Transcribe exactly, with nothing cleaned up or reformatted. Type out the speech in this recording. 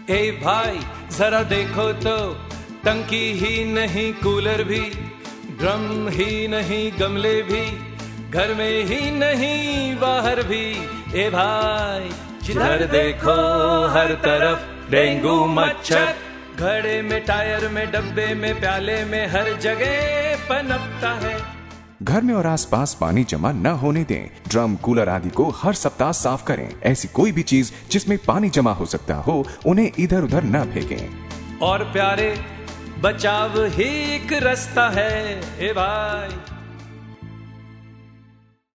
ए भाई जरा देखो तो, टंकी ही नहीं कूलर भी, ड्रम ही नहीं गमले भी, घर में ही नहीं बाहर भी। ए भाई जिधर देखो हर तरफ डेंगू मच्छर, घड़े में, टायर में, डब्बे में, प्याले में, हर जगह पनपता है। घर में और आसपास पानी जमा न होने दें। ड्रम, कूलर आदि को हर सप्ताह साफ करें। ऐसी कोई भी चीज जिसमें पानी जमा हो सकता हो उन्हें इधर उधर न फेंकें। और प्यारे बचाव ही एक रास्ता है ए भाई।